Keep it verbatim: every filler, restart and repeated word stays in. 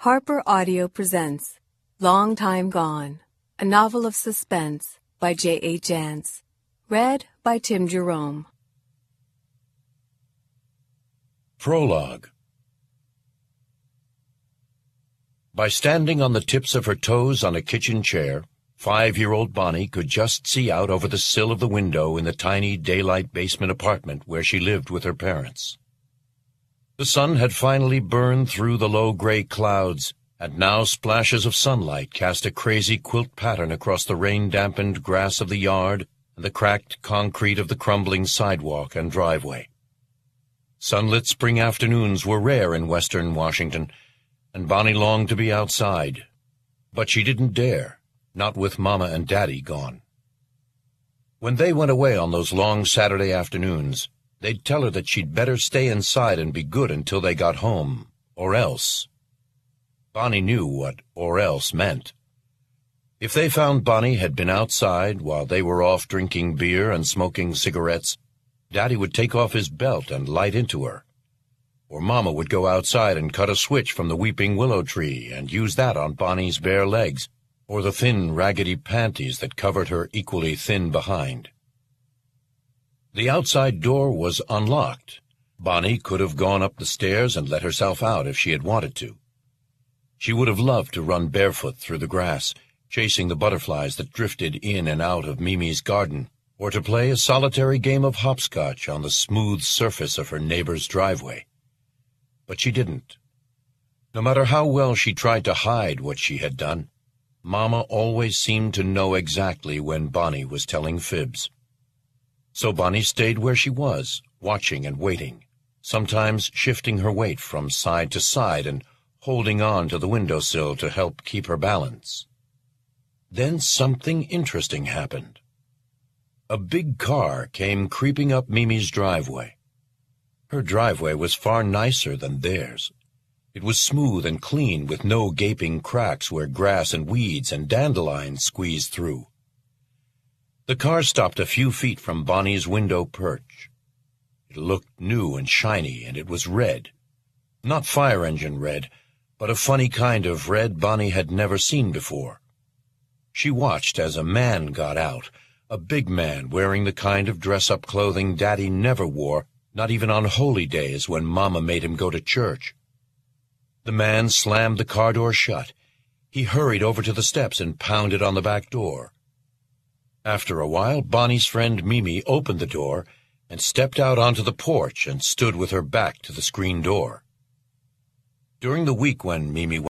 Harper Audio presents Long Time Gone, a novel of suspense by J A. Jance, read by Tim Jerome. Prologue. By standing on the tips of her toes on a kitchen chair, five-year-old Bonnie could just see out over the sill of the window in the tiny daylight basement apartment where she lived with her parents. The sun had finally burned through the low gray clouds, and now splashes of sunlight cast a crazy quilt pattern across the rain-dampened grass of the yard and the cracked concrete of the crumbling sidewalk and driveway. Sunlit spring afternoons were rare in western Washington, and Bonnie longed to be outside. But she didn't dare, not with Mama and Daddy gone. When they went away on those long Saturday afternoons, they'd tell her that she'd better stay inside and be good until they got home, or else. Bonnie knew what or else meant. If they found Bonnie had been outside while they were off drinking beer and smoking cigarettes, Daddy would take off his belt and light into her. Or Mama would go outside and cut a switch from the weeping willow tree and use that on Bonnie's bare legs, or the thin, raggedy panties that covered her equally thin behind. The outside door was unlocked. Bonnie could have gone up the stairs and let herself out if she had wanted to. She would have loved to run barefoot through the grass, chasing the butterflies that drifted in and out of Mimi's garden, or to play a solitary game of hopscotch on the smooth surface of her neighbor's driveway. But she didn't. No matter how well she tried to hide what she had done, Mama always seemed to know exactly when Bonnie was telling fibs. So Bonnie stayed where she was, watching and waiting, sometimes shifting her weight from side to side and holding on to the windowsill to help keep her balance. Then something interesting happened. A big car came creeping up Mimi's driveway. Her driveway was far nicer than theirs. It was smooth and clean with no gaping cracks where grass and weeds and dandelions squeezed through. The car stopped a few feet from Bonnie's window perch. It looked new and shiny, and it was red. Not fire engine red, but a funny kind of red Bonnie had never seen before. She watched as a man got out, a big man wearing the kind of dress-up clothing Daddy never wore, not even on holy days when Mama made him go to church. The man slammed the car door shut. He hurried over to the steps and pounded on the back door. After a while, Bonnie's friend Mimi opened the door and stepped out onto the porch and stood with her back to the screen door. During the week when Mimi